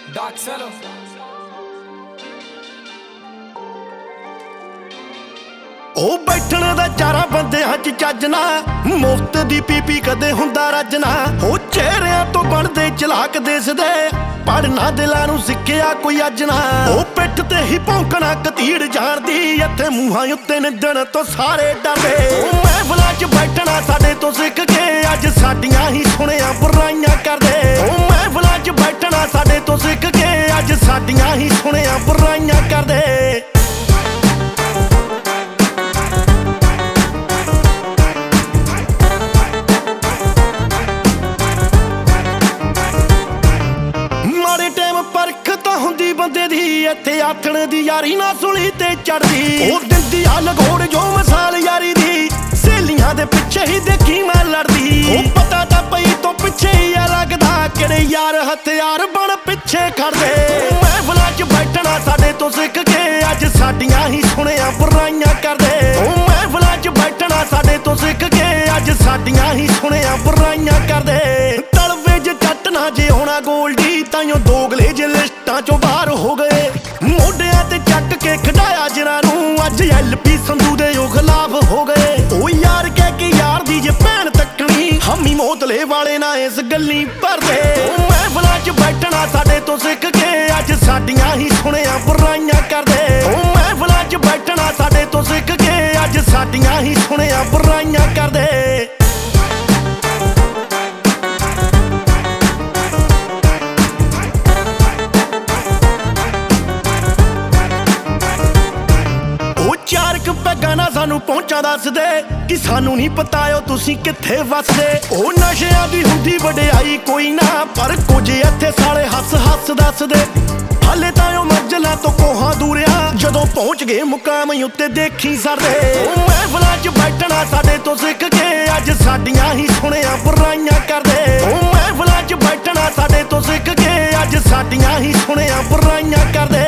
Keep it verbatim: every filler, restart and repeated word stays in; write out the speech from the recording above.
Dark Cello. ਉਹ ਬੈਠਣ ਦਾ ਚਾਰਾ ਬੰਦਿਆਂ ਚ ਚੱਜਣਾ, ਮੁਫਤ ਦੀ ਪੀਪੀ ਕਦੇ ਹੁੰਦਾ ਰੱਜਣਾ। ਉਹ ਚਿਹਰਿਆਂ ਤੋਂ ਬਣਦੇ ਚਲਾਕ ਦਿਸਦੇ, ਪੜਨਾ ਦਿਲਾਂ ਨੂੰ ਸਿੱਖਿਆ ਕੋਈ ਅੱਜ ਨਾ। ਉਹ ਪਿੱਠ ਤੇ ਹੀ ਭੌਂਕਣਾ ਕਤੀੜ ਜਾਣਦੀ, ਇੱਥੇ ਮੂੰਹਾਂ ਉੱਤੇ ਨਿੰਦਣ ਤੋਂ ਸਾਰੇ ਡਰਦੇ। ਉਹ ਮਹਿਫਲਾਂ ਚ ਬੈਠਣਾ ਸਾਡੇ ਤੋਂ ਸਿੱਖ ਕੇ, ਅੱਜ ਸਾਡੀਆਂ ਹੀ ਸੁਣਿਆ ਬੁਰਾਈਆਂ ਕਰਦੇ। ਉਹ ਮਹਿਫਲਾਂ ਚ ਬੈਠਣਾ ਸਾਡੇ ਤੋਂ ਸਿੱਖ ਕੇ, ਅੱਜ ਸਾਡੀਆਂ ਹੀ ਸੁਣਿਆ ਬੁਰਾਈਆਂ ਕਰਦੇ। ਪਰਖ ਤਾਂ ਹੁੰਦੀ ਬੰਦੇ ਦੀ, ਇੱਥੇ ਆਥਣ ਦੀ ਯਾਰੀ ਨਾ ਸੁਲੀ ਤੇ ਚੜਦੀ। ਉਹ ਦਿੰਦੀ ਆ ਲਗੋੜ ਜੋ ਮਿਸਾਲ ਯਾਰੀ ਦੀ, ਸਹੇਲੀਆਂ ਦੇ ਪਿੱਛੇ ਹੀ ਦੇਖੀ ਮੈਂ ਲੜਦੀ। ਉਹ ਪਤਾ ਤਾਂ ਪਈ ਤੋਂ ਪਿੱਛੇ ਹੀ ਆ ਲੱਗਦਾ, ਕਿਹੜੇ ਯਾਰ ਹਥਿਆਰ ਬਣ ਪਿੱਛੇ ਖੜਦੇ। ਮਹਿਫਲਾਂ ਚ ਬੈਠਣਾ ਸਾਡੇ ਤੋਂ ਸਿੱਖ ਕੇ, ਅੱਜ ਸਾਡੀਆਂ ਹੀ ਸੁਣਿਆ ਬੁਰਾਈਆਂ ਕਰਦੇ। ਉਹ ਮਹਿਫਲਾਂ ਚ ਬੈਠਣਾ ਸਾਡੇ ਤੋਂ ਸਿੱਖ ਕੇ, ਅੱਜ ਸਾਡੀਆਂ ਹੀ ਸੁਣਿਆ ਬੁਰਾਈਆਂ ਕਰਦੇ। ਤਲਵੇ ਚ ਜੱਟ ਨਾ ਜੇ ਹੋਣਾ ਗੋਲਡੀ, ਤਾਈਓ ਦੋਗਲੇ ਜੇ ਲਿਸਟਾਂ ਚੋਂ ਬਾਹਰ ਹੋ ਗਏ। ਮੋਢਿਆਂ ਤੇ ਚੱਕ ਕੇ ਖਡਾਇਆ ਜਿਨ੍ਹਾਂ ਨੂੰ, ਅੱਜ ਐਲ ਪੀ ਸੰਧੂ ਦੇ ਉਹ ਖਿਲਾਫ ਹੋ ਗਏ। ਉਹ ਯਾਰ ਕਹਿ ਕੇ ਯਾਰ ਦੀ ਜੇ ਭੈਣ ਤੱਕਣੀ, ਹਮੀ ਮੋਤਲੇ ਵਾਲੇ ਨਾ ਇਸ ਗੱਲੀ ਭਰਦੇ। ਉਹ ਮਹਿਫਲਾਂ ਚ ਬੈਠਣਾ ਸਾਡੇ ਤੋਂ ਸਿੱਖ ਕੇ, ਅੱਜ ਸਾਡੀਆਂ ਹੀ ਸੁਣਿਆ ਬੁਰਾਈਆਂ ਕਰਦੇ। ਉਹ ਮਹਿਫਲਾਂ ਚ ਬੈਠਣਾ ਸਾਡੇ ਤੋਂ ਸਿੱਖ ਕੇ, ਅੱਜ ਸਾਡੀਆਂ ਹੀ ਸੁਣਿਆ ਬੁਰਾਈਆਂ ਕਰਦੇ। ਪੈਗਾਂ ਨਾ ਸਾਨੂੰ ਪਹੁੰਚਾ ਦੱਸਦੇ, ਕਿ ਸਾਨੂੰ ਨਹੀਂ ਪਤਾ ਓ ਤੁਸੀਂ ਕਿੱਥੇ ਵੱਸਦੇ। ਉਹ ਨਸ਼ਿਆਂ ਦੀ ਹੁੰਦੀ ਵਡਿਆਈ ਕੋਈ ਨਾ, ਪਰ ਕੁਝ ਇੱਥੇ ਸਾਲੇ ਹੱਸ ਹੱਸ ਦੱਸਦੇ। ਹਾਲੇ ਤਾਂ ਉਹ ਮੰਜ਼ਲਾਂ ਤੋਂ ਕੋਹਾਂ ਦੂਰਿਆ, ਜਦੋਂ ਪਹੁੰਚ ਗਏ ਮੁਕਾਮ ਉੱਤੇ ਦੇਖੀ ਸਰਦੇ। ਉਹ ਮਹਿਫਲਾਂ ਚ ਬੈਠਣਾ ਸਾਡੇ ਤੋਂ ਸਿੱਖ ਕੇ, ਅੱਜ ਸਾਡੀਆਂ ਹੀ ਸੁਣਿਆ ਬੁਰਾਈਆਂ ਕਰਦੇ। ਉਹ ਮਹਿਫਲਾਂ ਚ ਬੈਠਣਾ ਸਾਡੇ ਤੋਂ ਸਿੱਖ ਕੇ, ਅੱਜ ਸਾਡੀਆਂ ਹੀ ਸੁਣਿਆ ਬੁਰਾਈਆਂ ਕਰਦੇ।